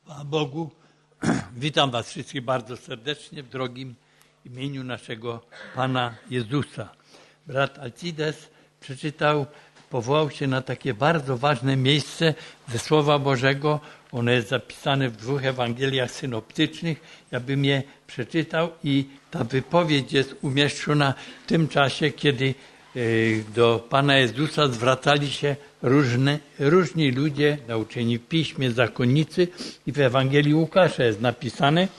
Chwała Bogu. Witam Was wszystkich bardzo serdecznie w drogim imieniu naszego Pana Jezusa. Brat Alcides przeczytał, powołał się na takie bardzo ważne miejsce ze Słowa Bożego. Ono jest zapisane w 2 Ewangeliach synoptycznych. Ja bym je przeczytał i ta wypowiedź jest umieszczona w tym czasie, kiedy do Pana Jezusa zwracali się różni ludzie, nauczeni w Piśmie, zakonnicy, i w Ewangelii Łukasza jest napisane,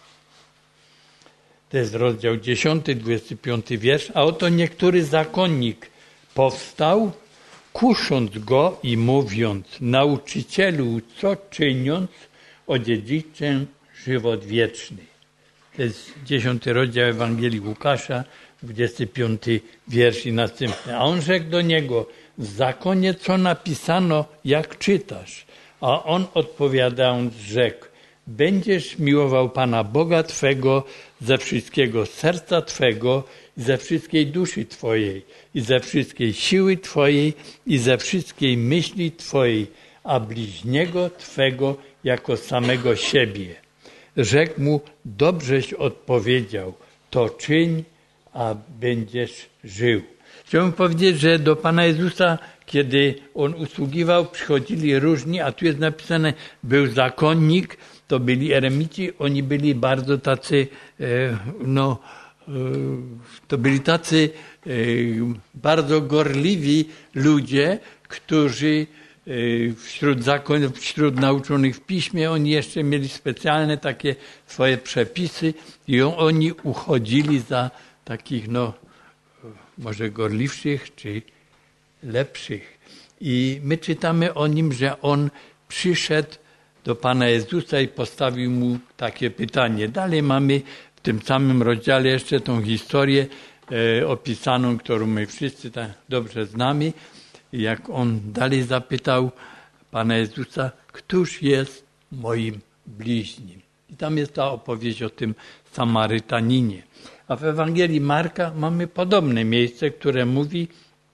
to jest rozdział 10, 25 wiersz, a oto niektóry zakonnik powstał, kusząc go i mówiąc: nauczycielu, co czyniąc, odziedziczę żywot wieczny. To jest 10 rozdział Ewangelii Łukasza, 25 wiersz i następny. A on rzekł do niego: w zakonie co napisano, jak czytasz? A on odpowiadając rzekł: będziesz miłował Pana Boga Twego ze wszystkiego serca Twego i ze wszystkiej duszy Twojej i ze wszystkiej siły Twojej i ze wszystkiej myśli Twojej, a bliźniego Twego jako samego siebie. Rzekł mu: dobrześ odpowiedział, to czyń, a będziesz żył. Chciałbym powiedzieć, że do Pana Jezusa, kiedy On usługiwał, przychodzili różni, a tu jest napisane, był zakonnik, to byli eremici, oni byli bardzo tacy, bardzo gorliwi ludzie, którzy wśród nauczonych w Piśmie, oni jeszcze mieli specjalne takie swoje przepisy i oni uchodzili za takich, może gorliwszych czy lepszych. I my czytamy o nim, że on przyszedł do Pana Jezusa i postawił mu takie pytanie. Dalej mamy w tym samym rozdziale jeszcze tą historię opisaną, którą my wszyscy tak dobrze znamy. Jak on dalej zapytał Pana Jezusa: któż jest moim bliźnim? I tam jest ta opowieść o tym Samarytaninie. A w Ewangelii Marka mamy podobne miejsce, które mówi,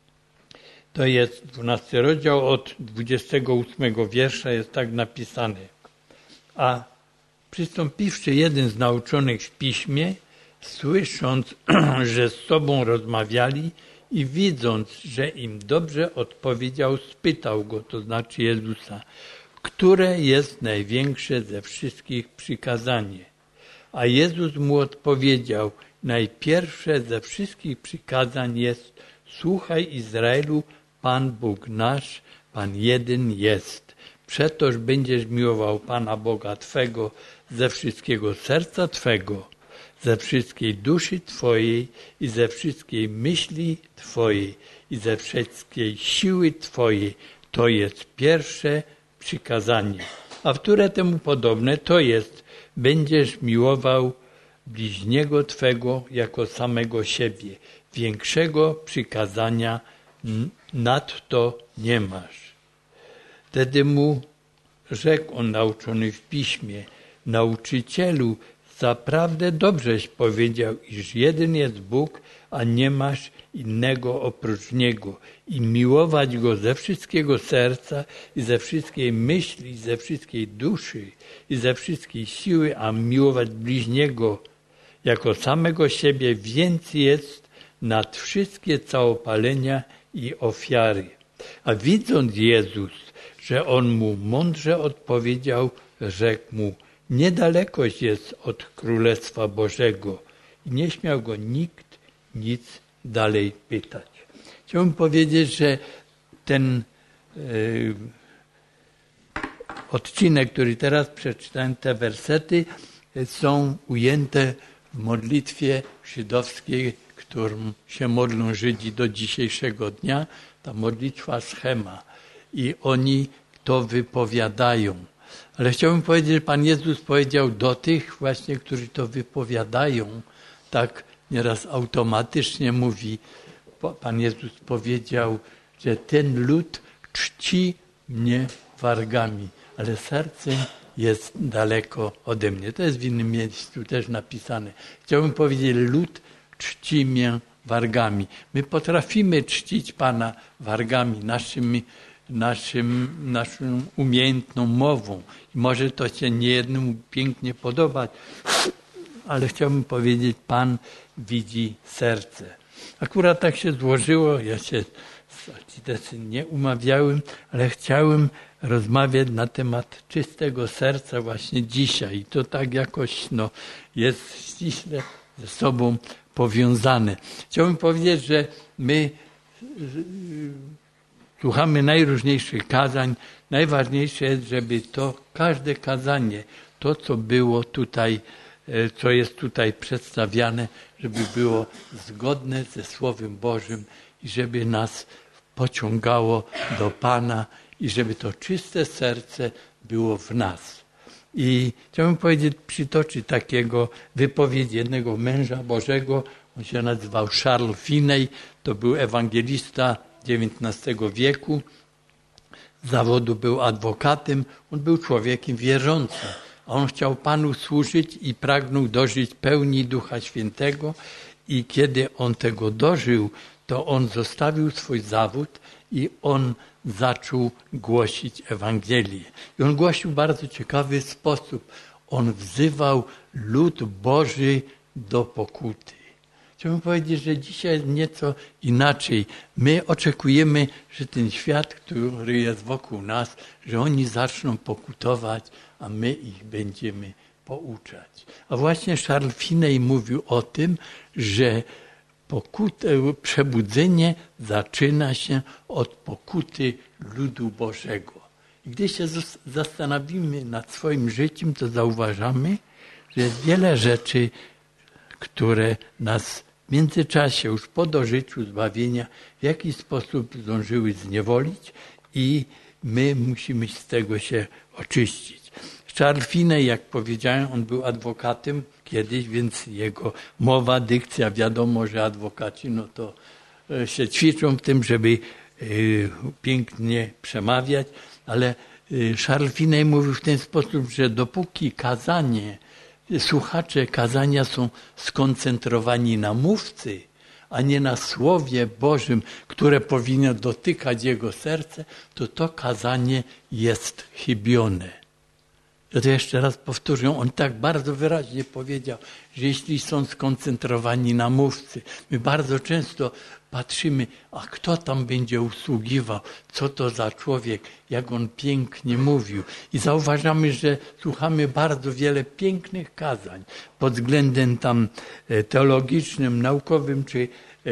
to jest 12 rozdział, od 28 wiersza jest tak napisane. A przystąpiwszy jeden z nauczonych w Piśmie, słysząc, że z sobą rozmawiali i widząc, że im dobrze odpowiedział, spytał go, to znaczy Jezusa, które jest największe ze wszystkich przykazanie. A Jezus mu odpowiedział: najpierwsze ze wszystkich przykazań jest: słuchaj Izraelu, Pan Bóg nasz, Pan jeden jest. Przetoż będziesz miłował Pana Boga Twego ze wszystkiego serca Twego, ze wszystkiej duszy Twojej i ze wszystkiej myśli Twojej i ze wszystkiej siły Twojej. To jest pierwsze przykazanie. A które temu podobne to jest: będziesz miłował bliźniego Twego jako samego siebie. Większego przykazania nadto nie masz. Wtedy mu rzekł on, nauczony w Piśmie: nauczycielu, zaprawdę dobrześ powiedział, iż jeden jest Bóg, a nie masz innego oprócz Niego, i miłować Go ze wszystkiego serca i ze wszystkiej myśli, i ze wszystkiej duszy i ze wszystkiej siły, a miłować bliźniego jako samego siebie więcej jest nad wszystkie całopalenia i ofiary. A widząc Jezus, że on mu mądrze odpowiedział, rzekł mu: niedalekość jest od Królestwa Bożego. I nie śmiał go nikt nic dalej pytać. Chciałbym powiedzieć, że ten odcinek, który teraz przeczytałem, te wersety są ujęte w modlitwie żydowskiej, którą się modlą Żydzi do dzisiejszego dnia, ta modlitwa schema. I oni to wypowiadają. Ale chciałbym powiedzieć, że Pan Jezus powiedział do tych właśnie, którzy to wypowiadają, tak nieraz automatycznie mówi. Pan Jezus powiedział, że ten lud czci mnie wargami, ale sercem jest daleko ode mnie. To jest w innym miejscu też napisane. Chciałbym powiedzieć, lud czci mnie wargami. My potrafimy czcić Pana wargami, naszymi naszą umiejętną mową. I może to się niejednemu pięknie podobać, ale chciałbym powiedzieć, Pan widzi serce. Akurat tak się złożyło, ja się z Altidesem nie umawiałem, ale chciałem rozmawiać na temat czystego serca właśnie dzisiaj. I to tak jakoś jest ściśle ze sobą powiązane. Chciałbym powiedzieć, że my słuchamy najróżniejszych kazań. Najważniejsze jest, żeby każde kazanie, to co było tutaj, co jest tutaj przedstawiane, żeby było zgodne ze Słowem Bożym i żeby nas pociągało do Pana i żeby to czyste serce było w nas. I chciałbym przytoczyć takiego wypowiedź jednego męża Bożego. On się nazywał Charles Finney. To był ewangelista XIX wieku. Z zawodu był adwokatem. On był człowiekiem wierzącym. A on chciał Panu służyć i pragnął dożyć pełni Ducha Świętego. I kiedy on tego dożył, to on zostawił swój zawód i on zaczął głosić Ewangelię. I on głosił w bardzo ciekawy sposób. On wzywał lud Boży do pokuty. Chciałbym powiedzieć, że dzisiaj jest nieco inaczej. My oczekujemy, że ten świat, który jest wokół nas, że oni zaczną pokutować, a my ich będziemy pouczać. A właśnie Charles Finney mówił o tym, że przebudzenie zaczyna się od pokuty ludu Bożego. I gdy się zastanowimy nad swoim życiem, to zauważamy, że jest wiele rzeczy, które nas w międzyczasie, już po dożyciu zbawienia, w jakiś sposób zdążyły zniewolić i my musimy z tego się oczyścić. Charles Finney, jak powiedziałem, on był adwokatem kiedyś, więc jego mowa, dykcja, wiadomo, że adwokaci to się ćwiczą w tym, żeby pięknie przemawiać, ale Charles Finney mówił w ten sposób, że dopóki słuchacze kazania są skoncentrowani na mówcy, a nie na Słowie Bożym, które powinno dotykać jego serce, to kazanie jest chybione. To jeszcze raz powtórzę, on tak bardzo wyraźnie powiedział, że jeśli są skoncentrowani na mówcy, my bardzo często patrzymy, a kto tam będzie usługiwał, co to za człowiek, jak on pięknie mówił. I zauważamy, że słuchamy bardzo wiele pięknych kazań pod względem tam teologicznym, naukowym czy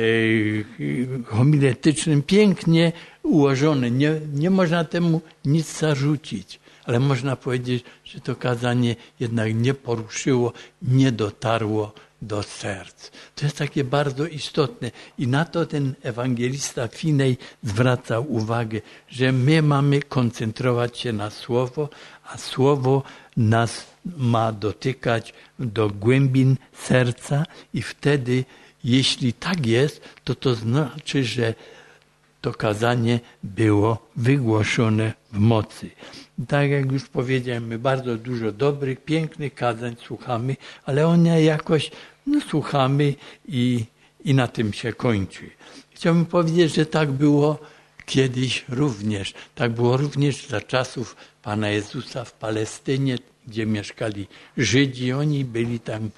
homiletycznym, pięknie ułożone. Nie można temu nic zarzucić. Ale można powiedzieć, że to kazanie jednak nie poruszyło, nie dotarło do serc. To jest takie bardzo istotne i na to ten ewangelista Finney zwracał uwagę, że my mamy koncentrować się na Słowo, a Słowo nas ma dotykać do głębin serca i wtedy, jeśli tak jest, to znaczy, że to kazanie było wygłoszone w mocy. Tak jak już powiedziałem, my bardzo dużo dobrych, pięknych kazań słuchamy, ale one jakoś słuchamy i na tym się kończy. Chciałbym powiedzieć, że tak było kiedyś również. Tak było również za czasów Pana Jezusa w Palestynie, gdzie mieszkali Żydzi. Oni byli tam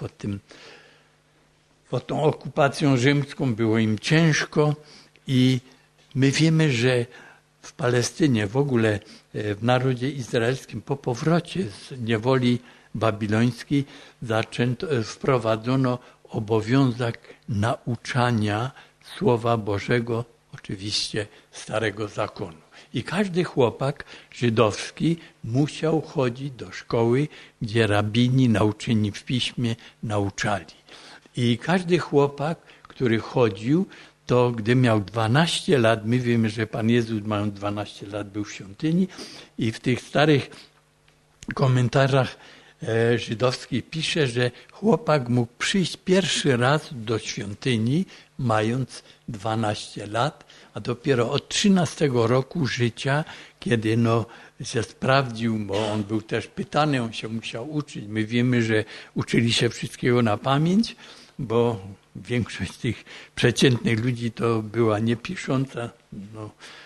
pod tą okupacją rzymską, było im ciężko i my wiemy, że w Palestynie, w ogóle w narodzie izraelskim, po powrocie z niewoli babilońskiej wprowadzono obowiązek nauczania Słowa Bożego, oczywiście Starego Zakonu. I każdy chłopak żydowski musiał chodzić do szkoły, gdzie rabini nauczeni w piśmie nauczali. I każdy chłopak, który chodził, to gdy miał 12 lat, my wiemy, że Pan Jezus mając 12 lat był w świątyni i w tych starych komentarzach żydowskich pisze, że chłopak mógł przyjść pierwszy raz do świątyni mając 12 lat, a dopiero od 13 roku życia, kiedy się sprawdził, bo on był też pytany, on się musiał uczyć. My wiemy, że uczyli się wszystkiego na pamięć, bo większość tych przeciętnych ludzi to była niepisząca.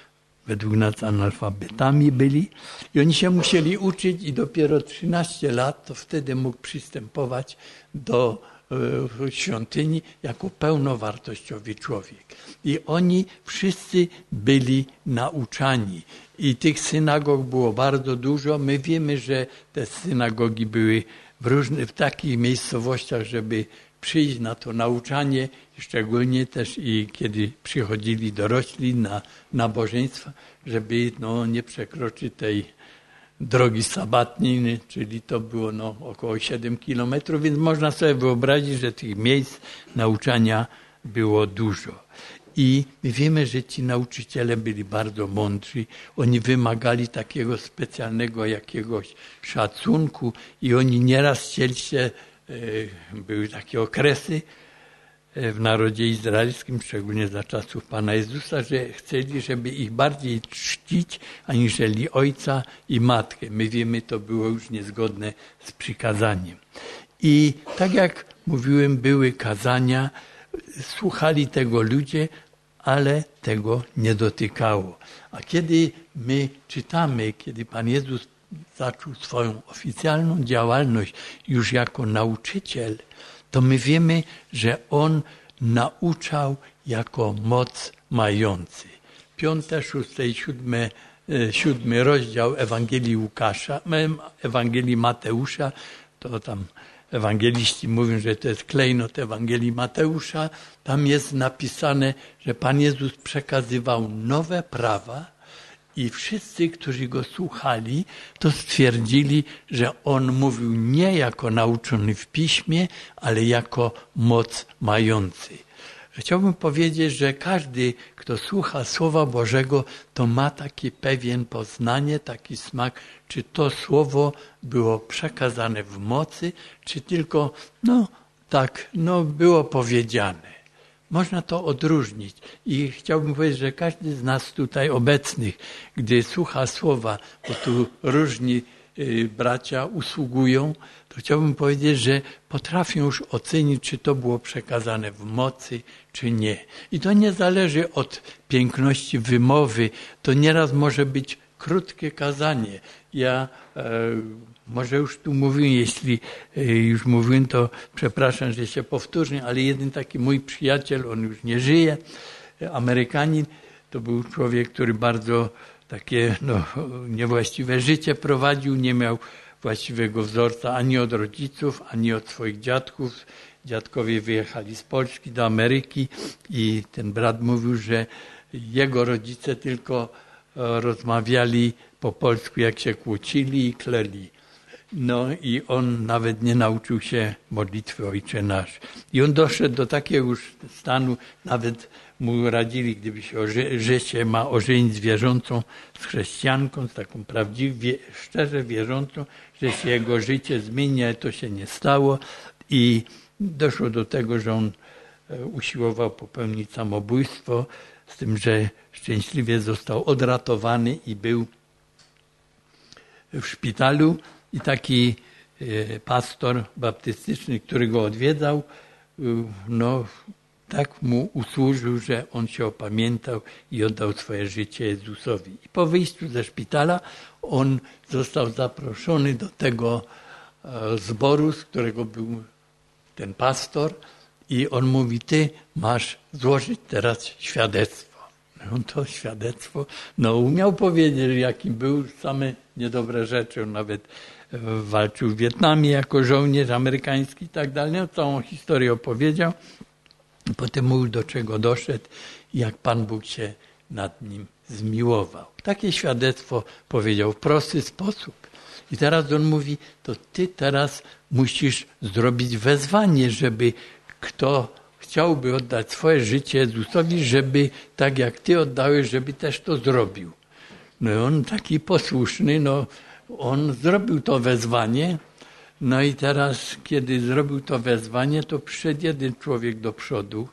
według nas analfabetami byli i oni się musieli uczyć i dopiero 13 lat to wtedy mógł przystępować do świątyni jako pełnowartościowy człowiek. I oni wszyscy byli nauczani. I tych synagog było bardzo dużo. My wiemy, że te synagogi były w takich miejscowościach, żeby przyjść na to nauczanie, szczególnie też i kiedy przychodzili dorośli na nabożeństwa, żeby nie przekroczyć tej drogi sabatniej, czyli to było około 7 kilometrów, więc można sobie wyobrazić, że tych miejsc nauczania było dużo. I my wiemy, że ci nauczyciele byli bardzo mądrzy, oni wymagali takiego specjalnego jakiegoś szacunku i oni nieraz chcieli się, były takie okresy w narodzie izraelskim, szczególnie za czasów Pana Jezusa, że chcieli, żeby ich bardziej czcić, aniżeli ojca i matkę. My wiemy, to było już niezgodne z przykazaniem. I tak jak mówiłem, były kazania, słuchali tego ludzie, ale tego nie dotykało. A kiedy my czytamy, kiedy Pan Jezus zaczął swoją oficjalną działalność już jako nauczyciel, to my wiemy, że On nauczał jako moc mający. 5., 6. i 7 rozdział Ewangelii Mateusza, to tam ewangeliści mówią, że to jest klejnot Ewangelii Mateusza. Tam jest napisane, że Pan Jezus przekazywał nowe prawa i wszyscy, którzy Go słuchali, to stwierdzili, że On mówił nie jako nauczony w Piśmie, ale jako moc mający. Chciałbym powiedzieć, że każdy, kto słucha Słowa Bożego, to ma taki pewien poznanie, taki smak, czy to Słowo było przekazane w mocy, czy tylko, było powiedziane. Można to odróżnić i chciałbym powiedzieć, że każdy z nas tutaj obecnych, gdy słucha Słowa, bo tu różni bracia usługują, to chciałbym powiedzieć, że potrafią już ocenić, czy to było przekazane w mocy, czy nie. I to nie zależy od piękności wymowy. To nieraz może być krótkie kazanie. Ja może już tu mówiłem, jeśli już mówiłem, to przepraszam, że się powtórzę, ale jeden taki mój przyjaciel, on już nie żyje, Amerykanin, to był człowiek, który bardzo takie niewłaściwe życie prowadził, nie miał właściwego wzorca ani od rodziców, ani od swoich dziadków. Dziadkowie wyjechali z Polski do Ameryki i ten brat mówił, że jego rodzice tylko rozmawiali po polsku, jak się kłócili i kleli. I on nawet nie nauczył się modlitwy Ojcze Nasz. I on doszedł do takiego już stanu, nawet mu radzili, gdyby że się ma ożenić z wierzącą, z chrześcijanką, z taką prawdziwie, szczerze wierzącą, że się jego życie zmienia, to się nie stało. I doszło do tego, że on usiłował popełnić samobójstwo, z tym, że szczęśliwie został odratowany i był w szpitalu. I taki pastor baptystyczny, który go odwiedzał, tak mu usłużył, że on się opamiętał i oddał swoje życie Jezusowi. I po wyjściu ze szpitala on został zaproszony do tego zboru, z którego był ten pastor i on mówi, ty masz złożyć teraz świadectwo. On to świadectwo, umiał powiedzieć, jakim był, same niedobre rzeczy. On nawet walczył w Wietnamie jako żołnierz amerykański i tak dalej. Całą historię opowiedział. Potem mówił, do czego doszedł i jak Pan Bóg się nad nim zmiłował. Takie świadectwo powiedział w prosty sposób. I teraz on mówi, to ty teraz musisz zrobić wezwanie, żeby kto chciałby oddać swoje życie Jezusowi, żeby tak jak ty oddałeś, żeby też to zrobił. On taki posłuszny, on zrobił to wezwanie. I teraz, kiedy zrobił to wezwanie, to przyszedł jeden człowiek do przodu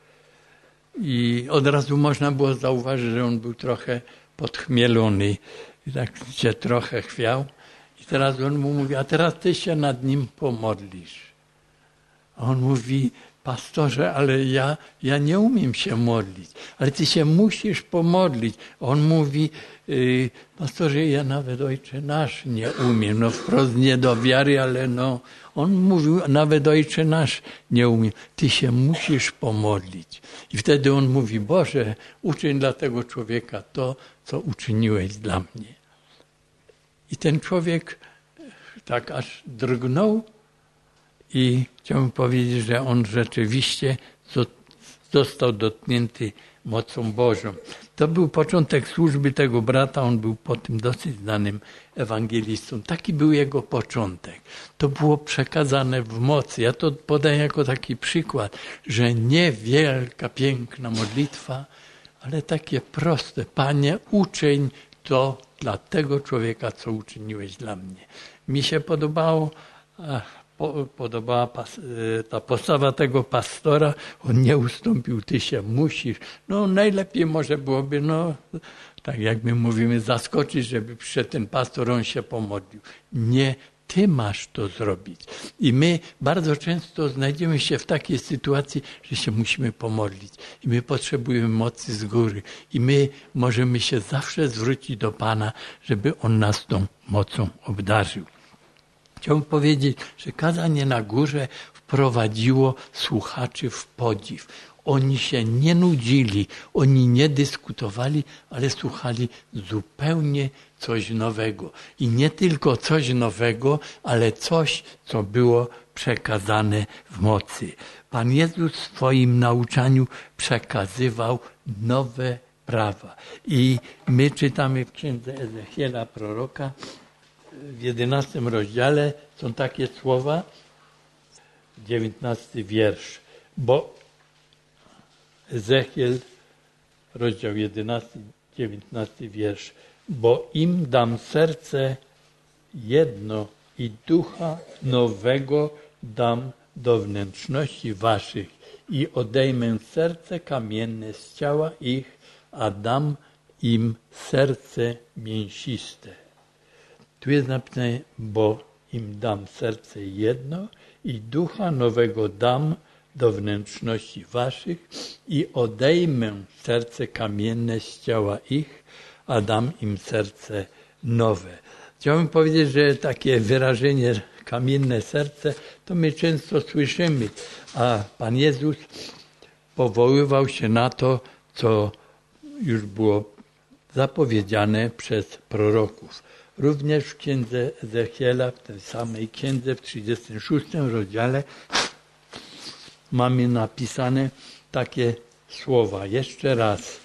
i od razu można było zauważyć, że on był trochę podchmielony i tak się trochę chwiał. I teraz on mu mówi, a teraz ty się nad nim pomodlisz. A on mówi, pastorze, ale ja nie umiem się modlić. Ale ty się musisz pomodlić. On mówi, pastorze, ja nawet Ojcze Nasz nie umiem. No wprost nie do wiary, ale no. On mówił, nawet Ojcze Nasz nie umiem. Ty się musisz pomodlić. I wtedy on mówi, Boże, uczyń dla tego człowieka to, co uczyniłeś dla mnie. I ten człowiek tak aż drgnął i chciałbym powiedzieć, że on rzeczywiście został dotknięty mocą Bożą. To był początek służby tego brata, on był po tym dosyć znanym ewangelistą. Taki był jego początek. To było przekazane w mocy. Ja to podaję jako taki przykład, że nie wielka, piękna modlitwa, ale takie proste. Panie, uczyń to dla tego człowieka, co uczyniłeś dla mnie. Mi się podobała ta postawa tego pastora. On nie ustąpił, ty się musisz. No najlepiej może byłoby, no tak jak my mówimy, zaskoczyć, żeby przyszedł ten pastor, on się pomodlił. Nie, ty masz to zrobić. I my bardzo często znajdziemy się w takiej sytuacji, że się musimy pomodlić. I my potrzebujemy mocy z góry. I my możemy się zawsze zwrócić do Pana, żeby On nas tą mocą obdarzył. Chciałbym powiedzieć, że kazanie na górze wprowadziło słuchaczy w podziw. Oni się nie nudzili, oni nie dyskutowali, ale słuchali zupełnie coś nowego. I nie tylko coś nowego, ale coś, co było przekazane w mocy. Pan Jezus w swoim nauczaniu przekazywał nowe prawa. I my czytamy w księdze Ezechiela proroka, w 11 rozdziale są takie słowa, 19 wiersz, bo Ezechiel, rozdział 11, 19 wiersz, bo im dam serce jedno i ducha nowego dam do wnętrzności waszych i odejmę serce kamienne z ciała ich, a dam im serce mięsiste. Tu jest napisane, bo im dam serce jedno i ducha nowego dam do wnętrzności waszych i odejmę serce kamienne z ciała ich, a dam im serce nowe. Chciałbym powiedzieć, że takie wyrażenie kamienne serce, to my często słyszymy, a Pan Jezus powoływał się na to, co już było zapowiedziane przez proroków. Również w księdze Ezechiela, w tej samej księdze, w 36 rozdziale mamy napisane takie słowa. Jeszcze raz.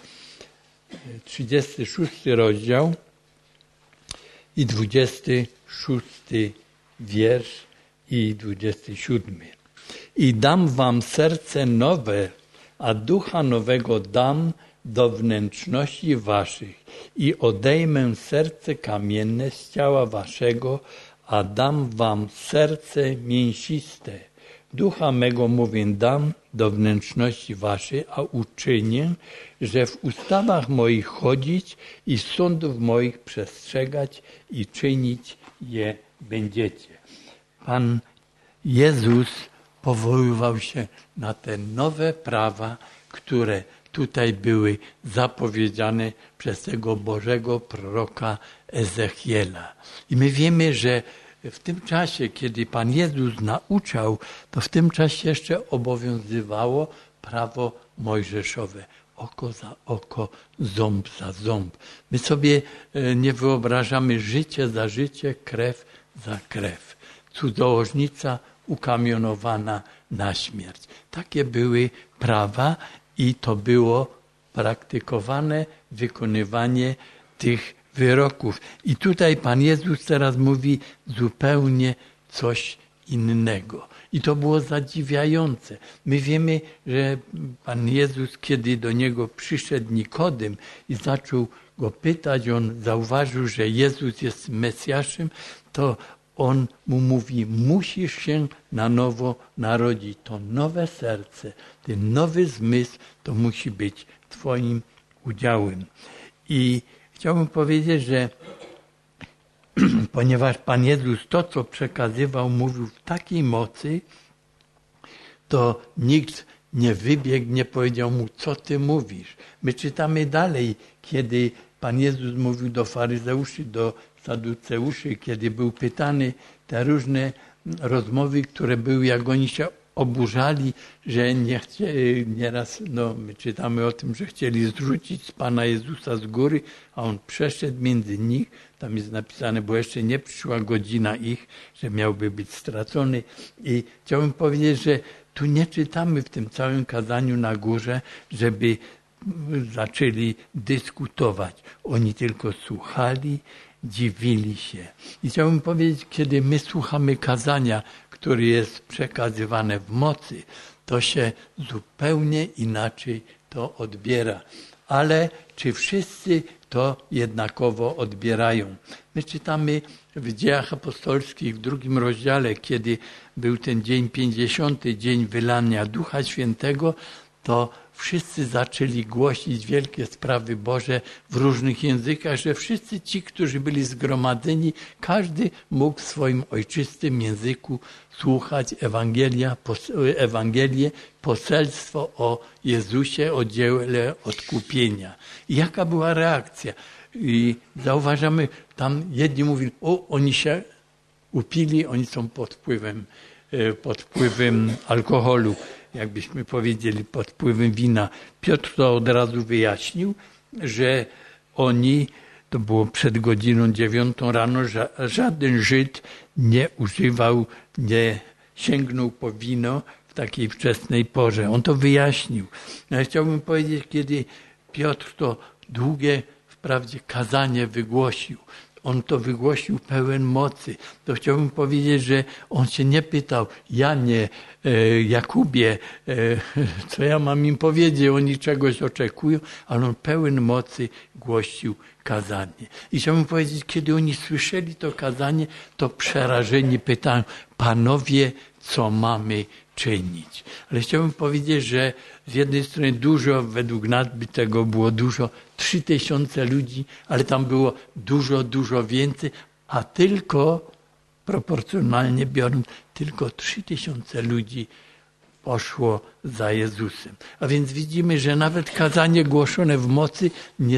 36 rozdział i 26 wiersz i 27. I dam wam serce nowe, a ducha nowego dam do wnętrzności waszych i odejmę serce kamienne z ciała waszego, a dam wam serce mięsiste. Ducha mego mówię dam do wnętrzności waszej, a uczynię, że w ustawach moich chodzić i sądów moich przestrzegać i czynić je będziecie. Pan Jezus powoływał się na te nowe prawa, które tutaj były zapowiedziane przez tego Bożego proroka Ezechiela. I my wiemy, że w tym czasie, kiedy Pan Jezus nauczał, to w tym czasie jeszcze obowiązywało prawo mojżeszowe. Oko za oko, ząb za ząb. My sobie nie wyobrażamy życie za życie, krew za krew. Cudzołożnica ukamionowana na śmierć. Takie były prawa i to było praktykowane wykonywanie tych wyroków. I tutaj Pan Jezus teraz mówi zupełnie coś innego. I to było zadziwiające. My wiemy, że Pan Jezus, kiedy do Niego przyszedł Nikodem i zaczął Go pytać, on zauważył, że Jezus jest Mesjaszem, to On mu mówi, musisz się na nowo narodzić. To nowe serce, ten nowy zmysł, to musi być Twoim udziałem. I chciałbym powiedzieć, że ponieważ Pan Jezus to, co przekazywał, mówił w takiej mocy, to nikt nie wybiegł, nie powiedział mu, co ty mówisz. My czytamy dalej, kiedy Pan Jezus mówił do faryzeuszy, do saduceuszy, kiedy był pytany, te różne rozmowy, które były, jak oni się oburzali, że nie chcieli, nieraz my czytamy o tym, że chcieli zrzucić z Pana Jezusa z góry, a On przeszedł między nich. Tam jest napisane, bo jeszcze nie przyszła godzina ich, że miałby być stracony. I chciałbym powiedzieć, że tu nie czytamy w tym całym kazaniu na górze, żeby zaczęli dyskutować. Oni tylko słuchali, dziwili się. I chciałbym powiedzieć, kiedy my słuchamy kazania, które jest przekazywane w mocy, to się zupełnie inaczej to odbiera. Ale czy wszyscy to jednakowo odbierają? My czytamy w Dziejach Apostolskich w 2 rozdziale, kiedy był ten dzień 50, dzień wylania Ducha Świętego, to wszyscy zaczęli głosić wielkie sprawy Boże w różnych językach, że wszyscy ci, którzy byli zgromadzeni, każdy mógł w swoim ojczystym języku słuchać Ewangelię, poselstwo o Jezusie, o dziele odkupienia. I jaka była reakcja? I zauważamy, tam jedni mówili, oni się upili, oni są pod wpływem alkoholu, jakbyśmy powiedzieli, pod wpływem wina. Piotr to od razu wyjaśnił, że oni, to było przed godziną 9 rano, że żaden Żyd nie używał, nie sięgnął po wino w takiej wczesnej porze. On to wyjaśnił. Ja chciałbym powiedzieć, kiedy Piotr to długie wprawdzie kazanie wygłosił, on to wygłosił pełen mocy. To chciałbym powiedzieć, że on się nie pytał, Janie, Jakubie, co ja mam im powiedzieć, oni czegoś oczekują, ale on pełen mocy głosił kazanie. I chciałbym powiedzieć, kiedy oni słyszeli to kazanie, to przerażeni pytają, panowie, co mamy czynić? Ale chciałbym powiedzieć, że z jednej strony dużo, według nas by tego było dużo, 3000 ludzi, ale tam było dużo więcej, a tylko, proporcjonalnie biorąc, tylko 3000 ludzi poszło za Jezusem. A więc widzimy, że nawet kazanie głoszone w mocy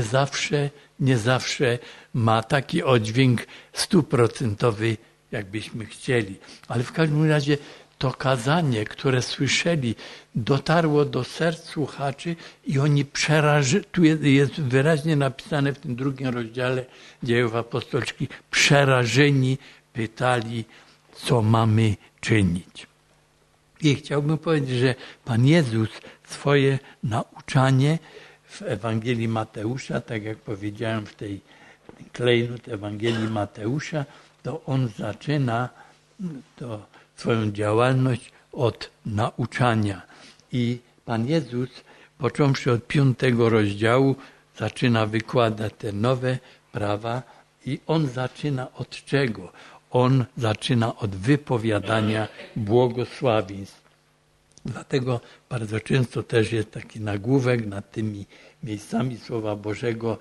nie zawsze ma taki oddźwięk 100%, jakbyśmy chcieli. Ale w każdym razie to kazanie, które słyszeli, dotarło do serc słuchaczy i oni tu jest wyraźnie napisane w tym 2 rozdziale Dziejów Apostolskich, przerażeni pytali, co mamy czynić. I chciałbym powiedzieć, że Pan Jezus swoje nauczanie w Ewangelii Mateusza, tak jak powiedziałem w tej klejnot Ewangelii Mateusza, to on zaczyna swoją działalność od nauczania. I Pan Jezus, począwszy od 5 rozdziału, zaczyna wykładać te nowe prawa i on zaczyna od czego? On zaczyna od wypowiadania błogosławieństw. Dlatego bardzo często też jest taki nagłówek nad tymi miejscami Słowa Bożego,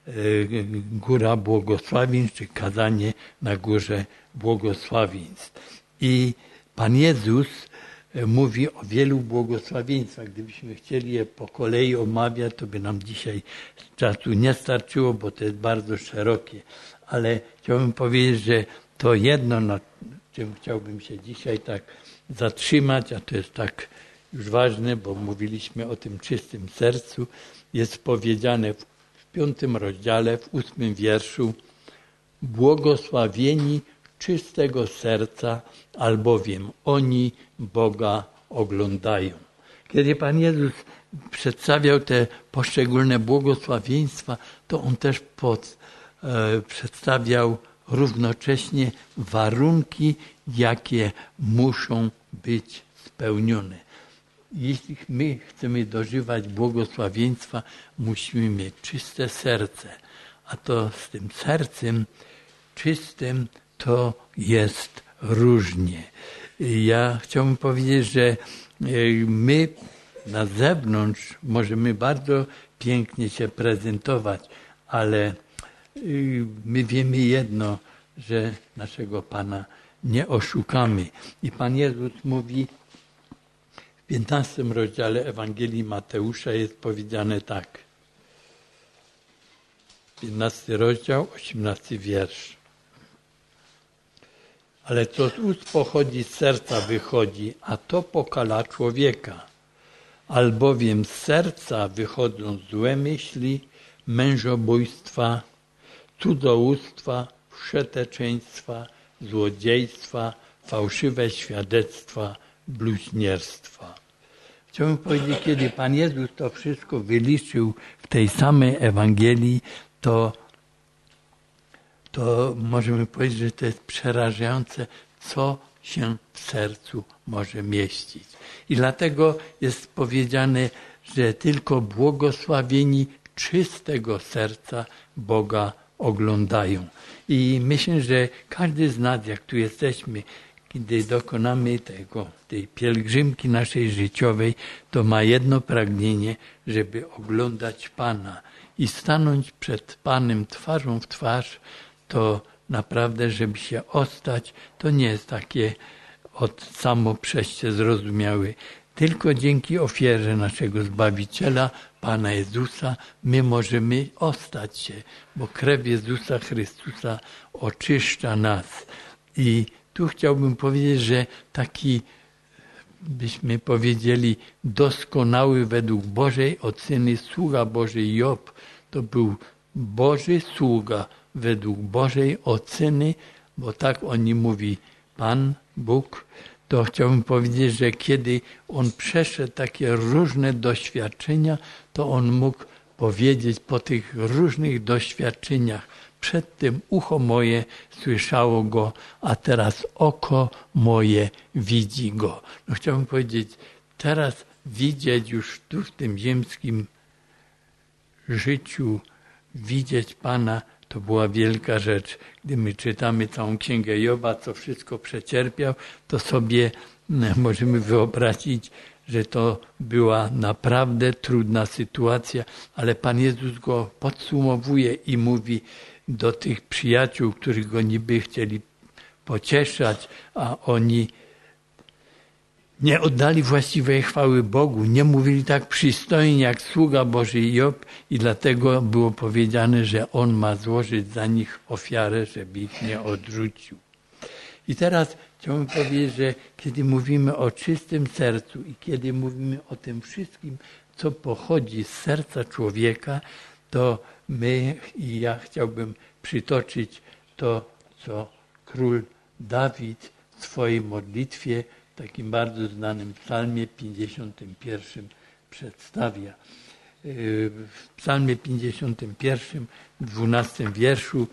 Góra Błogosławieństw, czy kazanie na Górze Błogosławieństw. I Pan Jezus mówi o wielu błogosławieństwach. Gdybyśmy chcieli je po kolei omawiać, to by nam dzisiaj czasu nie starczyło, bo to jest bardzo szerokie. Ale chciałbym powiedzieć, że to jedno, nad czym chciałbym się dzisiaj tak zatrzymać, a to jest tak już ważne, bo mówiliśmy o tym czystym sercu, jest powiedziane w 5 rozdziale, w 8 wierszu: błogosławieni czystego serca, albowiem oni Boga oglądają. Kiedy Pan Jezus przedstawiał te poszczególne błogosławieństwa, to On też przedstawiał równocześnie warunki, jakie muszą być spełnione. Jeśli my chcemy dożywać błogosławieństwa, musimy mieć czyste serce. A to z tym sercem czystym to jest różnie. Ja chciałbym powiedzieć, że my na zewnątrz możemy bardzo pięknie się prezentować, ale my wiemy jedno, że naszego Pana nie oszukamy. I Pan Jezus mówi w W 15 rozdziale Ewangelii Mateusza jest powiedziane tak. 15 rozdział, 18 wiersz. Ale co z ust pochodzi, z serca wychodzi, a to pokala człowieka. Albowiem z serca wychodzą złe myśli, mężobójstwa, cudzołóstwa, wszeteczeństwa, złodziejstwa, fałszywe świadectwa, bluźnierstwa. Chciałbym powiedzieć, kiedy Pan Jezus to wszystko wyliczył w tej samej Ewangelii, to możemy powiedzieć, że to jest przerażające, co się w sercu może mieścić. I dlatego jest powiedziane, że tylko błogosławieni czystego serca Boga oglądają. I myślę, że każdy z nas, jak tu jesteśmy, kiedy dokonamy tej pielgrzymki naszej życiowej, to ma jedno pragnienie, żeby oglądać Pana i stanąć przed Panem twarzą w twarz, to naprawdę, żeby się ostać, to nie jest takie od samo przejście zrozumiałe. Tylko dzięki ofierze naszego Zbawiciela, Pana Jezusa, my możemy ostać się, bo krew Jezusa Chrystusa oczyszcza nas. I tu chciałbym powiedzieć, że taki, byśmy powiedzieli, doskonały według Bożej oceny sługa Boży Job, to był Boży sługa według Bożej oceny, bo tak o nim mówi Pan Bóg, to chciałbym powiedzieć, że kiedy on przeszedł takie różne doświadczenia, to on mógł powiedzieć po tych różnych doświadczeniach, przedtem ucho moje słyszało go, a teraz oko moje widzi go. No chciałbym powiedzieć, teraz widzieć już tu w tym ziemskim życiu, widzieć Pana, to była wielka rzecz. Gdy my czytamy całą Księgę Joba, co wszystko przecierpiał, to sobie możemy wyobrazić, że to była naprawdę trudna sytuacja, ale Pan Jezus go podsumowuje i mówi do tych przyjaciół, których go niby chcieli pocieszać, a oni nie oddali właściwej chwały Bogu, nie mówili tak przystojnie jak sługa Boży Job i dlatego było powiedziane, że on ma złożyć za nich ofiarę, żeby ich nie odrzucił. I teraz chciałbym powiedzieć, że kiedy mówimy o czystym sercu i kiedy mówimy o tym wszystkim, co pochodzi z serca człowieka, to my i ja chciałbym przytoczyć to, co król Dawid w swojej modlitwie, w takim bardzo znanym psalmie 51 przedstawia. W psalmie 51, 12 wierszu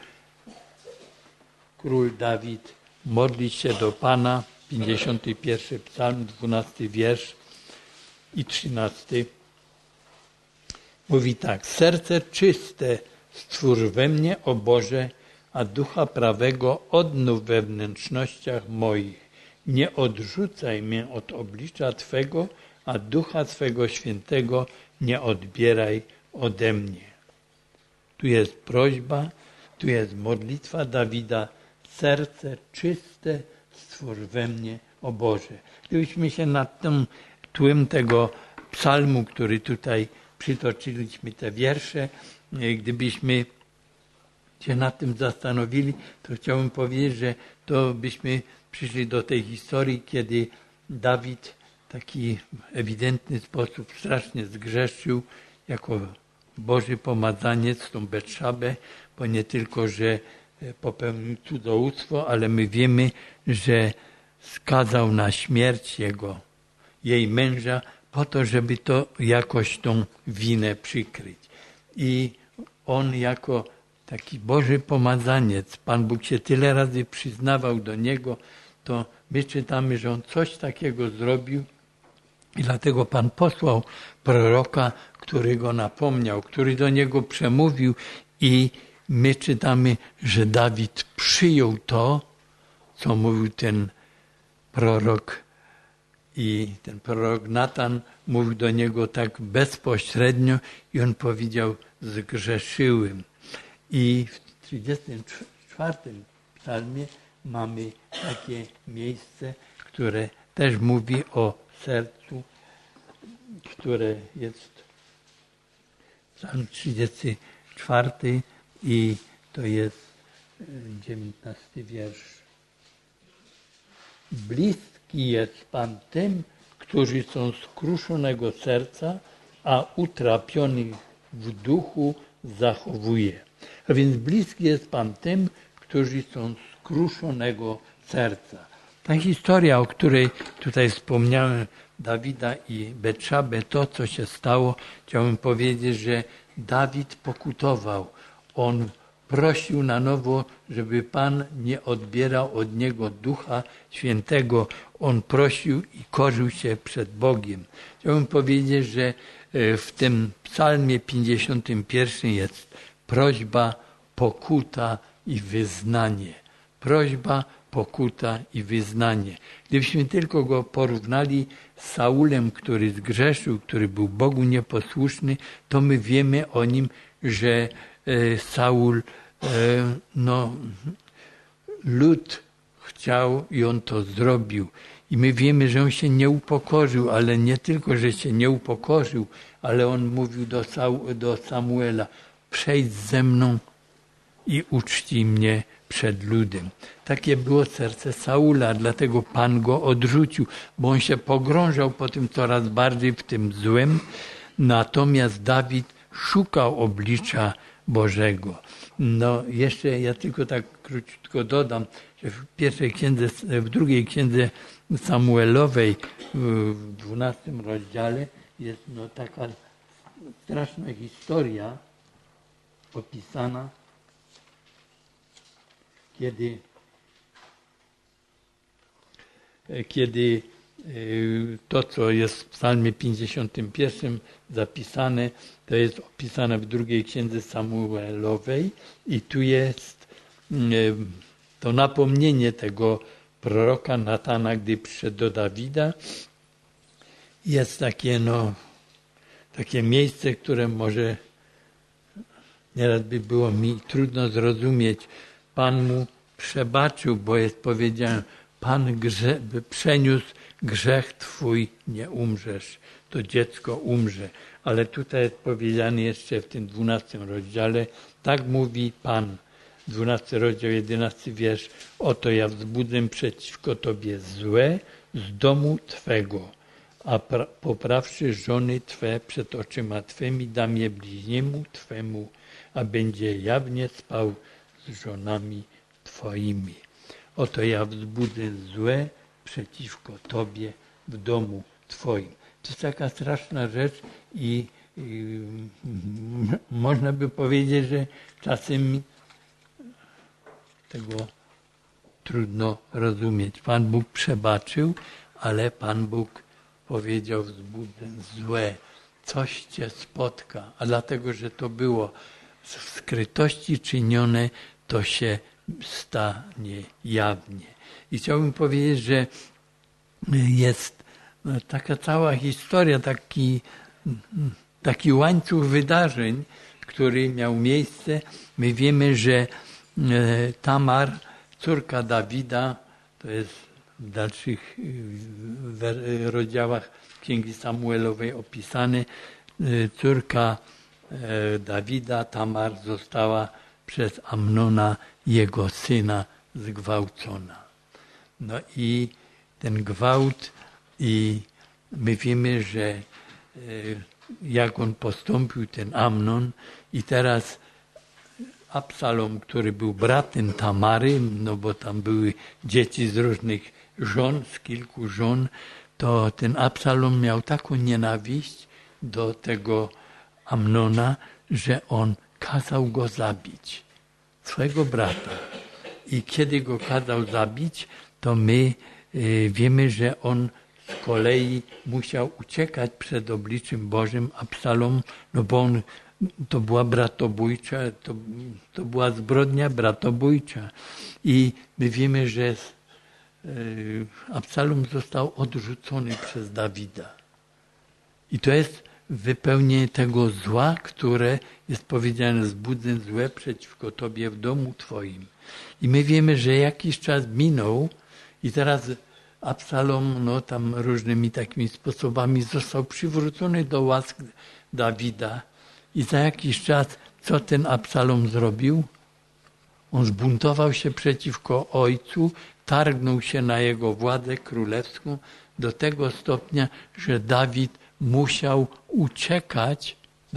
król Dawid modli się do Pana, 51 psalm, 12 wiersz i 13. Mówi tak: serce czyste stwórz we mnie, o Boże, a ducha prawego odnów we wnętrznościach moich. Nie odrzucaj mnie od oblicza Twego, a ducha swego świętego nie odbieraj ode mnie. Tu jest prośba, tu jest modlitwa Dawida. Serce czyste stwórz we mnie, o Boże. Gdybyśmy się nad tym tłem tego psalmu, który tutaj przytoczyliśmy, te wiersze, gdybyśmy się nad tym zastanowili, to chciałbym powiedzieć, że to byśmy przyszli do tej historii, kiedy Dawid w taki ewidentny sposób strasznie zgrzeszył jako Boży pomazaniec tą Betszabę, bo nie tylko, że popełnił cudzołóstwo, ale my wiemy, że skazał na śmierć jej męża po to, żeby to jakoś tą winę przykryć. I on jako taki Boży pomazaniec, Pan Bóg się tyle razy przyznawał do niego, to my czytamy, że on coś takiego zrobił i dlatego Pan posłał proroka, który go napomniał, który do niego przemówił i my czytamy, że Dawid przyjął to, co mówił ten prorok i ten prorok Natan mówił do niego tak bezpośrednio i on powiedział: zgrzeszyłem. I w 34 psalmie mamy takie miejsce, które też mówi o sercu które jest Psalm 34 i to jest 19 wiersz. Bliski jest Pan tym, którzy są skruszonego serca, a utrapionych w duchu zachowuje. A więc bliski jest Pan tym, którzy są skruszonego serca. Ta historia, o której tutaj wspomniałem, Dawida i Betrzabę, to co się stało, chciałbym powiedzieć, że Dawid pokutował. On prosił na nowo, żeby Pan nie odbierał od niego Ducha Świętego. On prosił i korzył się przed Bogiem. Chciałbym powiedzieć, że w tym psalmie 51 jest prośba, pokuta i wyznanie. Prośba, pokuta i wyznanie. Gdybyśmy tylko go porównali z Saulem, który zgrzeszył, który był Bogu nieposłuszny, to my wiemy o nim, że Saul, lud chciał i on to zrobił. I my wiemy, że on się nie upokorzył, ale nie tylko, że się nie upokorzył, ale on mówił do Samuela, przejdź ze mną i uczcij mnie przed ludem. Takie było serce Saula, dlatego Pan go odrzucił, bo on się pogrążał potem coraz bardziej w tym złem. Natomiast Dawid szukał oblicza Bożego. Jeszcze ja tylko tak króciutko dodam, że w drugiej księdze Samuelowej w 12 rozdziale jest taka straszna historia opisana, kiedy to, co jest w psalmie 51 zapisane, to jest opisane w drugiej księdze Samuelowej i tu jest to napomnienie tego proroka Natana, gdy przyszedł do Dawida. Jest takie miejsce, które może nieraz by było mi trudno zrozumieć. Pan mu przebaczył, bo jest powiedziane, Pan przeniósł grzech Twój, nie umrzesz, to dziecko umrze. Ale tutaj jest powiedziane jeszcze w tym 12 rozdziale, tak mówi Pan, 12 rozdział, 11 wiersz, oto ja wzbudzę przeciwko Tobie złe z domu Twego, a poprawszy żony Twe przed oczyma Twymi, dam je bliźniemu Twemu, a będzie jawnie spał z żonami Twoimi. Oto ja wzbudzę złe przeciwko Tobie w domu Twoim. To jest taka straszna rzecz i można by powiedzieć, że czasem tego trudno rozumieć. Pan Bóg przebaczył, ale Pan Bóg powiedział wzbudzę złe. Coś Cię spotka, a dlatego, że to było w skrytości czynione, to się stanie jawnie. I chciałbym powiedzieć, że jest taka cała historia, taki łańcuch wydarzeń, który miał miejsce. My wiemy, że Tamar, córka Dawida, to jest w dalszych rozdziałach Księgi Samuelowej opisane, córka Dawida, Tamar, została przez Amnona, jego syna, zgwałcona. I ten gwałt, i my wiemy, że jak on postąpił, ten Amnon, i teraz Absalom, który był bratem Tamary, bo tam były dzieci z różnych żon, z kilku żon, to ten Absalom miał taką nienawiść do tego Amnona, że on kazał go zabić, swojego brata. I kiedy go kazał zabić, to my wiemy, że on z kolei musiał uciekać przed obliczem Bożym, Absalom, bo on, to była bratobójcza, to była zbrodnia bratobójcza. I my wiemy, że Absalom został odrzucony przez Dawida. I to jest wypełnienie tego zła, które jest powiedziane, zbudzę złe przeciwko Tobie w domu Twoim. I my wiemy, że jakiś czas minął i teraz Absalom tam różnymi takimi sposobami został przywrócony do łask Dawida. I za jakiś czas co ten Absalom zrobił? On zbuntował się przeciwko ojcu, targnął się na jego władzę królewską do tego stopnia, że Dawid musiał uciekać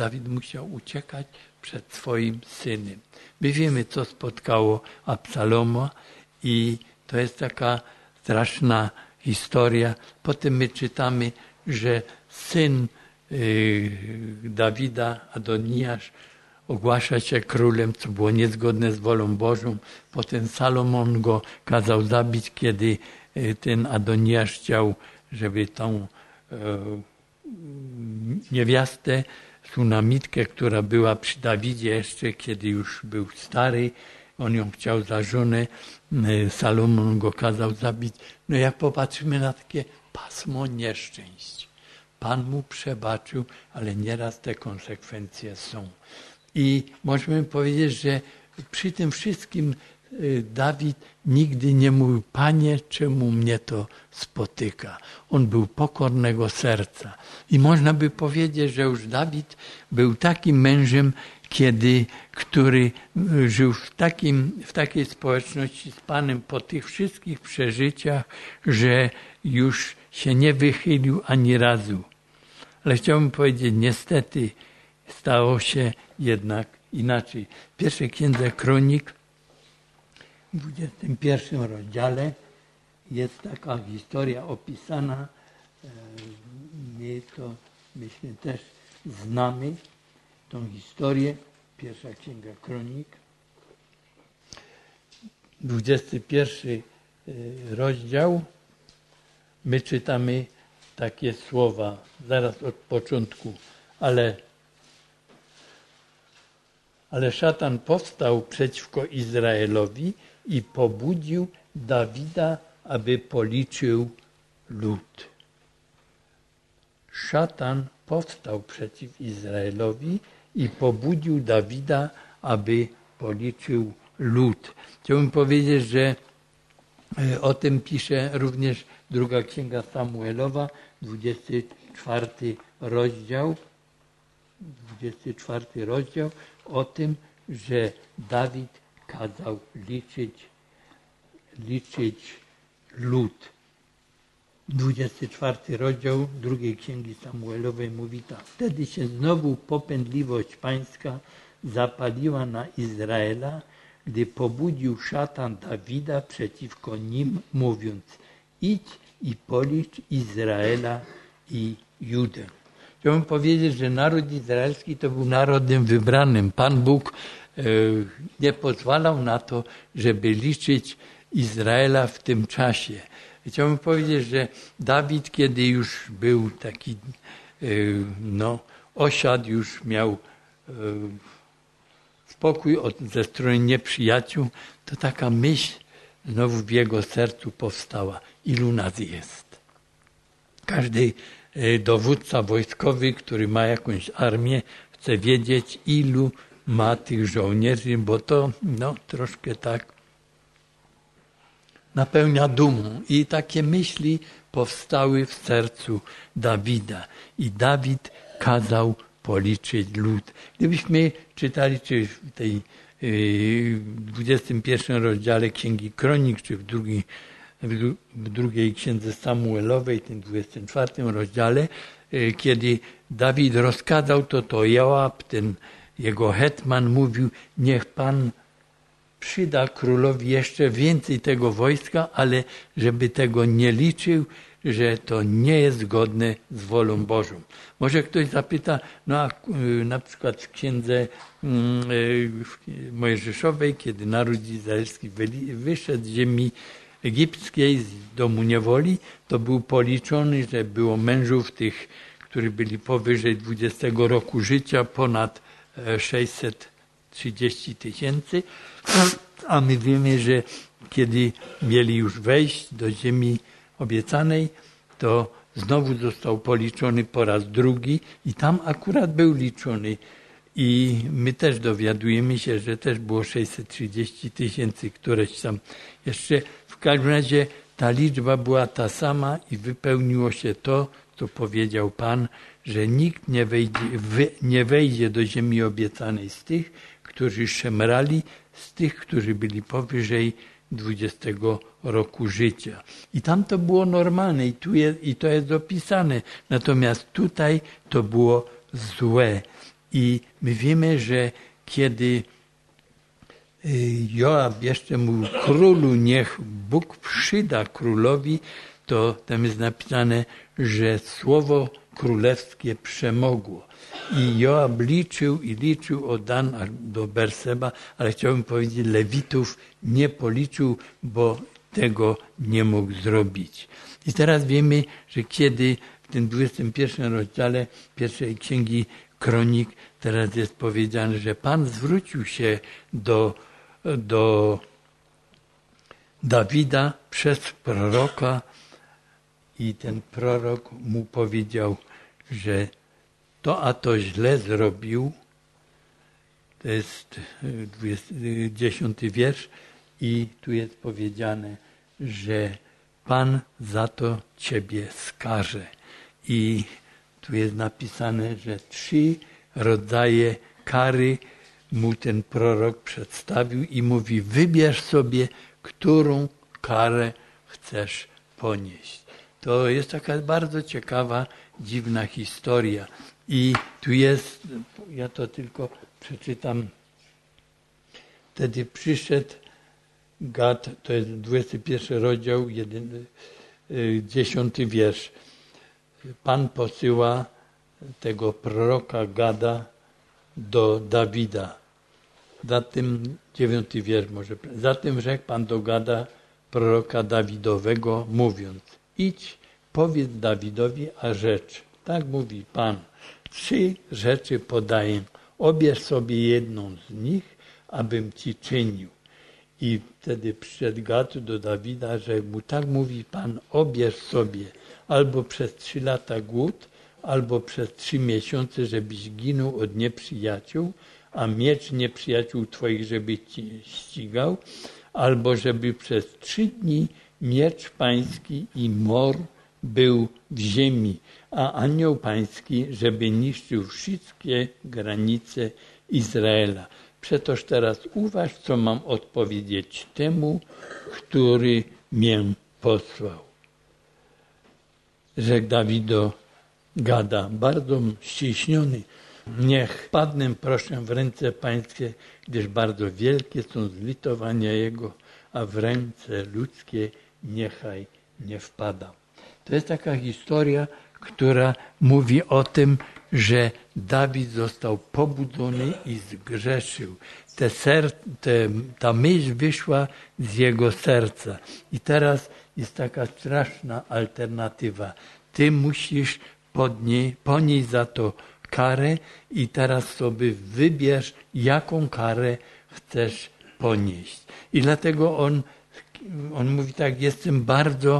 przed swoim synem. My wiemy, co spotkało Absaloma i to jest taka straszna historia. Potem my czytamy, że syn Dawida, Adoniasz, ogłasza się królem, co było niezgodne z wolą Bożą. Potem Salomon go kazał zabić, kiedy ten Adoniasz chciał, żeby tą niewiastę, Sunamitkę, która była przy Dawidzie jeszcze, kiedy już był stary, on ją chciał za żonę, Salomon go kazał zabić. No jak popatrzymy na takie pasmo nieszczęść, Pan mu przebaczył, ale nieraz te konsekwencje są. I możemy powiedzieć, że przy tym wszystkim Dawid nigdy nie mówił: Panie, czemu mnie to spotyka? On był pokornego serca. I można by powiedzieć, że już Dawid był takim mężem, który żył w takiej społeczności z Panem po tych wszystkich przeżyciach, że już się nie wychylił ani razu. Ale chciałbym powiedzieć, niestety stało się jednak inaczej. W pierwszej księdze Kronik, w 21 rozdziale jest taka historia opisana. My to, myślę, też znamy tą historię. Pierwsza księga Kronik, 21 rozdział. My czytamy takie słowa, zaraz od początku. Ale szatan powstał przeciwko Izraelowi i pobudził Dawida, aby policzył lud. Szatan powstał przeciw Izraelowi i pobudził Dawida, aby policzył lud. Chciałbym powiedzieć, że o tym pisze również druga księga Samuelowa, 24 rozdział, o tym, że Dawid kazał liczyć lud. 24 rozdział drugiej księgi Samuelowej mówi tak. Wtedy się znowu popędliwość pańska zapaliła na Izraela, gdy pobudził szatan Dawida przeciwko nim, mówiąc: idź i policz Izraela i Judę. Chciałbym powiedzieć, że naród izraelski to był narodem wybranym. Pan Bóg nie pozwalał na to, żeby liczyć Izraela w tym czasie. Chciałbym powiedzieć, że Dawid, kiedy już był taki, osiadł, już miał spokój ze strony nieprzyjaciół, to taka myśl znowu w jego sercu powstała. Ilu nas jest? Każdy dowódca wojskowy, który ma jakąś armię, chce wiedzieć, ilu ma tych żołnierzy, bo to troszkę tak napełnia dumą. I takie myśli powstały w sercu Dawida. I Dawid kazał policzyć lud. Gdybyśmy czytali, czy w tej 21 rozdziale Księgi Kronik, czy w drugiej księdze Samuelowej, tym 24 rozdziale, kiedy Dawid rozkazał to Joab, ten jego hetman, mówił: niech Pan przyda królowi jeszcze więcej tego wojska, ale żeby tego nie liczył, że to nie jest zgodne z wolą Bożą. Może ktoś zapyta, na przykład w księdze mojżeszowej, kiedy naród izraelski wyszedł z ziemi egipskiej, z domu niewoli, to był policzony, że było mężów tych, którzy byli powyżej 20 roku życia, ponad 630 000, a my wiemy, że kiedy mieli już wejść do ziemi obiecanej, to znowu został policzony po raz drugi i tam akurat był liczony. I my też dowiadujemy się, że też było 630 000, któreś tam jeszcze. W każdym razie ta liczba była ta sama i wypełniło się to, co powiedział Pan, że nikt nie wejdzie do ziemi obiecanej z tych, którzy szemrali, z tych, którzy byli powyżej 20 roku życia. I tam to było normalne i to jest opisane. Natomiast tutaj to było złe. I my wiemy, że kiedy Joab jeszcze mówił królu, niech Bóg przyda królowi, to tam jest napisane, że słowo królewskie przemogło. I Joab liczył od Dan do Berseba, ale chciałbym powiedzieć, Lewitów nie policzył, bo tego nie mógł zrobić. I teraz wiemy, że kiedy w tym 21 rozdziale pierwszej księgi Kronik teraz jest powiedziane, że Pan zwrócił się do Dawida przez proroka i ten prorok mu powiedział, że to źle zrobił. To jest 10 wiersz i tu jest powiedziane, że Pan za to ciebie skarze. I tu jest napisane, że 3 rodzaje kary mu ten prorok przedstawił i mówi, wybierz sobie, którą karę chcesz ponieść. To jest taka bardzo ciekawa, dziwna historia. I tu jest, ja to tylko przeczytam, wtedy przyszedł Gad, to jest 21 rozdział, 10 wiersz. Pan posyła tego proroka Gada do Dawida. Zatem 9 wiersz może. Zatem rzekł Pan do Gada, proroka Dawidowego, mówiąc, idź, powiedz Dawidowi, a rzecz. Tak mówi Pan. 3 rzeczy podaję. Obierz sobie jedną z nich, abym ci czynił. I wtedy przyszedł Gad do Dawida, że mu tak mówi Pan, obierz sobie albo przez 3 lata głód, albo przez 3 miesiące, żebyś ginął od nieprzyjaciół, a miecz nieprzyjaciół twoich, żeby ci ścigał, albo żeby przez 3 dni miecz pański i mor był w ziemi, a anioł pański, żeby niszczył wszystkie granice Izraela. Przetoż teraz uważ, co mam odpowiedzieć temu, który mię posłał. Rzekł Dawid do Gada, bardzo ściśniony, niech padnę, proszę, w ręce pańskie, gdyż bardzo wielkie są zlitowania jego, a w ręce ludzkie niechaj nie wpada. To jest taka historia, która mówi o tym, że Dawid został pobudzony i zgrzeszył. Ta myśl wyszła z jego serca. I teraz jest taka straszna alternatywa. Ty musisz ponieść za to karę i teraz sobie wybierz, jaką karę chcesz ponieść. I dlatego on mówi tak, jestem bardzo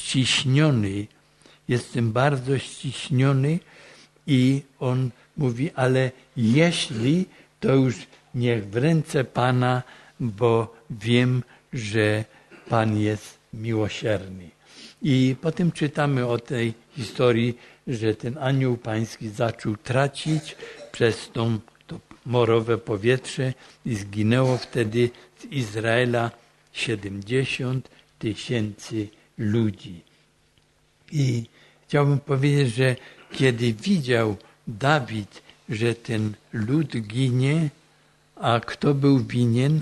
ściśniony i on mówi, ale jeśli, to już niech w ręce Pana, bo wiem, że Pan jest miłosierny. I potem czytamy o tej historii, że ten anioł pański zaczął tracić przez to morowe powietrze i zginęło wtedy z Izraela 70 000 ludzi. I chciałbym powiedzieć, że kiedy widział Dawid, że ten lud ginie, a kto był winien,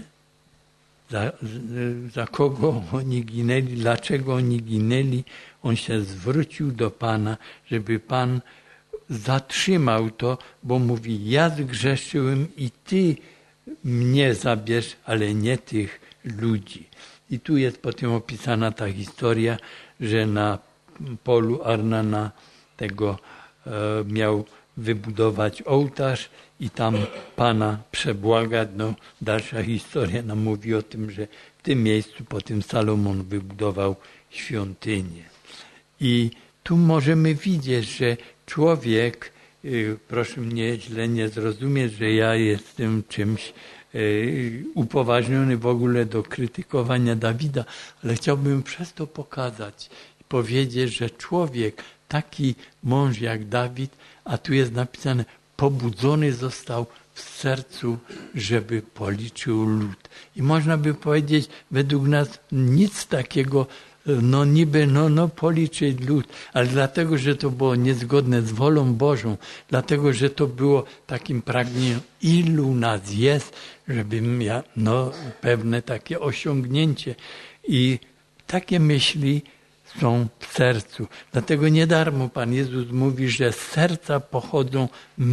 za kogo oni ginęli, dlaczego oni ginęli, on się zwrócił do Pana, żeby Pan zatrzymał to, bo mówi, ja zgrzeszyłem i Ty mnie zabierz, ale nie tych ludzi. I tu jest potem opisana ta historia, że na polu Arnana tego miał wybudować ołtarz i tam Pana przebłagać. No, dalsza historia nam mówi o tym, że w tym miejscu potem Salomon wybudował świątynię. I tu możemy widzieć, że człowiek, proszę mnie źle nie zrozumieć, że ja jestem czymś upoważniony w ogóle do krytykowania Dawida, ale chciałbym przez to pokazać i powiedzieć, że człowiek, taki mąż jak Dawid, a tu jest napisane, pobudzony został w sercu, żeby policzył lud. I można by powiedzieć, według nas nic takiego, policzyć lud, ale dlatego, że to było niezgodne z wolą Bożą, dlatego, że to było takim pragnieniem, ilu nas jest, żebym pewne takie osiągnięcie. I takie myśli są w sercu. Dlatego nie darmo Pan Jezus mówi, że z serca pochodzą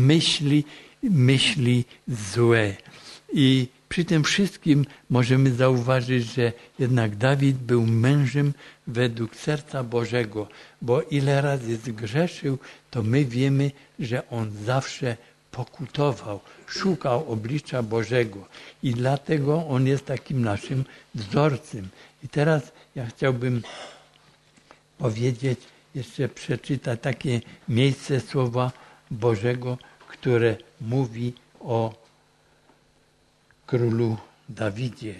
myśli złe. I przy tym wszystkim możemy zauważyć, że jednak Dawid był mężem według serca Bożego, bo ile razy zgrzeszył, to my wiemy, że on zawsze pokutował, szukał oblicza Bożego i dlatego on jest takim naszym wzorcem. I teraz ja chciałbym powiedzieć, jeszcze przeczytać takie miejsce Słowa Bożego, które mówi o królu Dawidzie.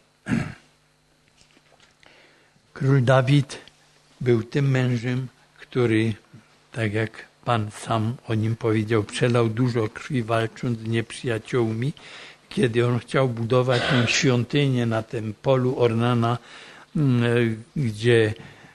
Król Dawid był tym mężem, który, tak jak Pan sam o nim powiedział, przelał dużo krwi walcząc z nieprzyjaciółmi. Kiedy on chciał budować tę świątynię na tym polu Ornana, gdzie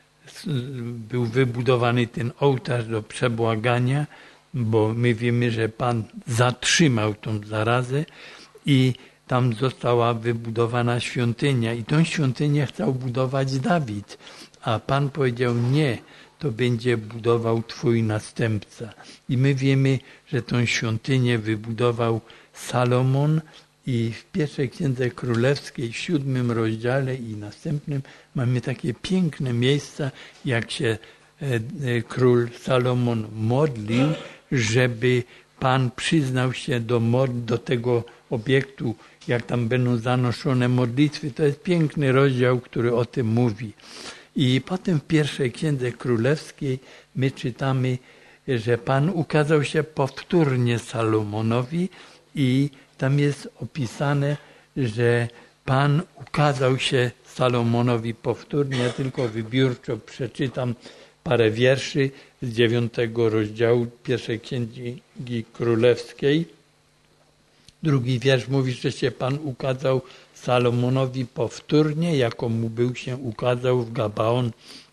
był wybudowany ten ołtarz do przebłagania, bo my wiemy, że Pan zatrzymał tą zarazę i tam została wybudowana świątynia i tą świątynię chciał budować Dawid, a Pan powiedział nie, to będzie budował Twój następca. I my wiemy, że tą świątynię wybudował Salomon i w pierwszej Księdze Królewskiej, w 7 rozdziale i następnym mamy takie piękne miejsca, jak się król Salomon modlił, żeby Pan przyznał się do tego obiektu, jak tam będą zanoszone modlitwy. To jest piękny rozdział, który o tym mówi. I potem w pierwszej Księdze Królewskiej my czytamy, że Pan ukazał się powtórnie Salomonowi i tam jest opisane, że Pan ukazał się Salomonowi powtórnie. Ja tylko wybiórczo przeczytam parę wierszy z 9 rozdziału pierwszej Księgi Królewskiej. Drugi wiersz mówi, że się Pan ukazał Salomonowi powtórnie, jako mu był się ukazał w Gabaon.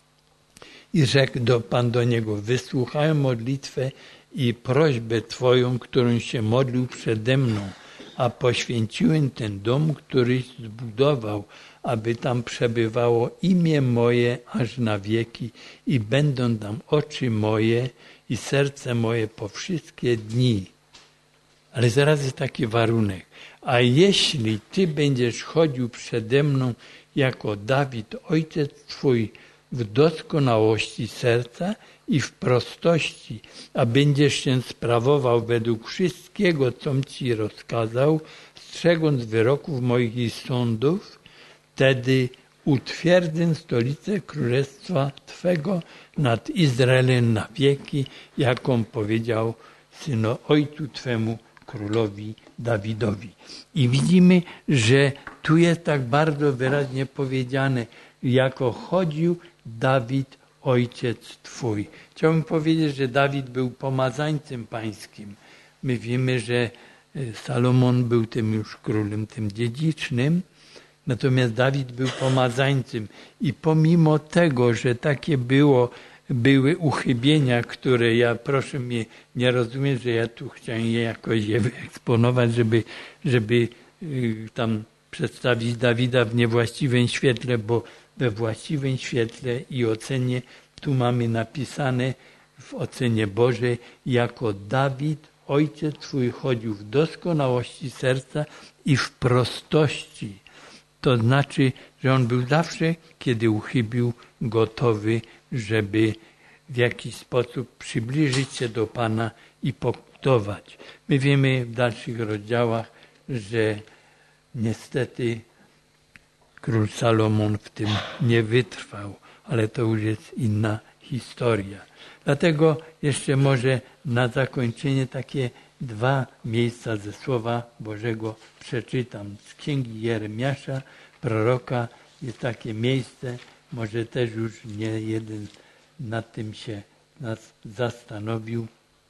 I rzekł Pan do niego, wysłuchałem modlitwę i prośbę Twoją, którą się modlił przede mną, a poświęciłem ten dom, któryś zbudował, aby tam przebywało imię moje aż na wieki i będą tam oczy moje i serce moje po wszystkie dni. Ale zaraz jest taki warunek. A jeśli Ty będziesz chodził przede mną jako Dawid, ojciec Twój, w doskonałości serca i w prostości, a będziesz się sprawował według wszystkiego, com Ci rozkazał, strzegąc wyroków moich i sądów, wtedy utwierdzę stolicę Królestwa Twego nad Izraelem na wieki, jaką powiedział ojcu Twemu, królowi Dawidowi. I widzimy, że tu jest tak bardzo wyraźnie powiedziane, jako chodził Dawid, ojciec Twój. Chciałbym powiedzieć, że Dawid był pomazańcem pańskim. My wiemy, że Salomon był tym już królem, tym dziedzicznym, natomiast Dawid był pomazańcem. I pomimo tego, że takie były uchybienia, które proszę mnie nie rozumieć, że ja tu chciałem je jakoś wyeksponować, żeby tam przedstawić Dawida w niewłaściwym świetle, bo we właściwym świetle i ocenie tu mamy napisane w ocenie Bożej, jako Dawid, ojciec Twój, chodził w doskonałości serca i w prostości. To znaczy, że on był zawsze, kiedy uchybił, gotowy, żeby w jakiś sposób przybliżyć się do Pana i pokutować. My wiemy w dalszych rozdziałach, że niestety król Salomon w tym nie wytrwał, ale to już jest inna historia. Dlatego jeszcze może na zakończenie takie 2 miejsca ze Słowa Bożego przeczytam. Z Księgi Jeremiasza, proroka, jest takie miejsce, może też już nie jeden nad tym się nas zastanowił.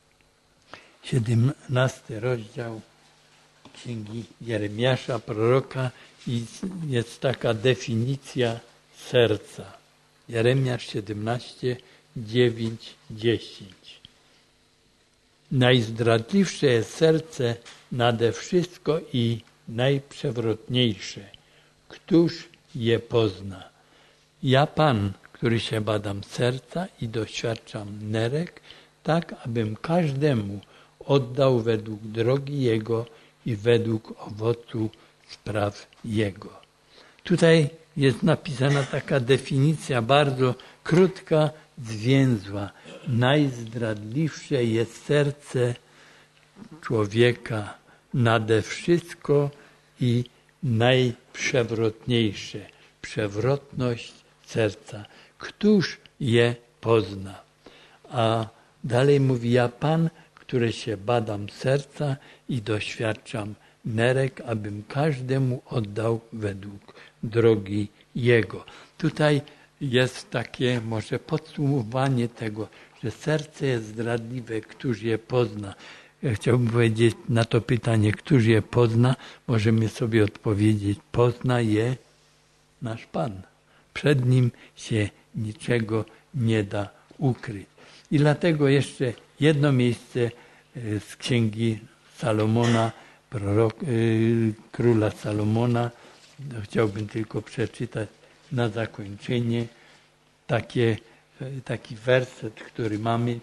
17 rozdział Księgi Jeremiasza, proroka, i jest taka definicja serca. Jeremiasz 17, 9, 10. Najzdradliwsze jest serce nade wszystko i najprzewrotniejsze. Któż je pozna? Ja Pan, który się badam serca i doświadczam nerek, tak abym każdemu oddał według drogi jego i według owocu spraw jego. Tutaj jest napisana taka definicja bardzo krótka, zwięzła. Najzdradliwsze jest serce człowieka nade wszystko i najprzewrotniejsze. Przewrotność serca. Któż je pozna? A dalej mówi, ja Pan, który się badam serca i doświadczam nerek, abym każdemu oddał według drogi jego. Tutaj jest takie może podsumowanie tego, że serce jest zdradliwe, któż je pozna. Ja chciałbym powiedzieć na to pytanie, któż je pozna, możemy sobie odpowiedzieć, pozna je nasz Pan. Przed Nim się niczego nie da ukryć. I dlatego jeszcze jedno miejsce z Księgi Salomona, króla Salomona, chciałbym tylko przeczytać na zakończenie taki werset, który mamy.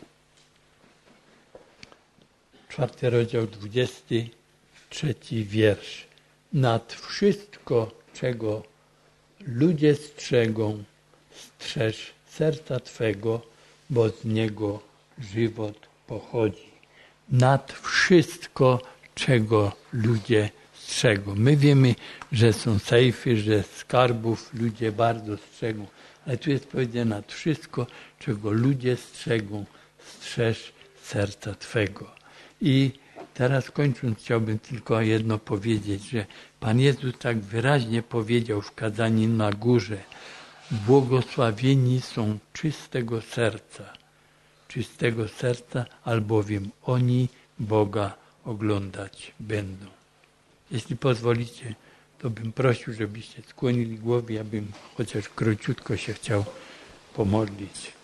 4 rozdział, 23 wiersz. Nad wszystko, czego ludzie strzegą, strzeż serca Twego, bo z niego żywot pochodzi. Nad wszystko, czego ludzie strzegą. My wiemy, że są sejfy, że skarbów ludzie bardzo strzegą, ale tu jest powiedziane nad wszystko, czego ludzie strzegą, strzeż serca Twego. I teraz kończąc, chciałbym tylko jedno powiedzieć, że Pan Jezus tak wyraźnie powiedział w kazaniu na górze: błogosławieni są czystego serca, albowiem oni Boga oglądać będą. Jeśli pozwolicie, to bym prosił, żebyście skłonili głowy, abym chociaż króciutko się chciał pomodlić.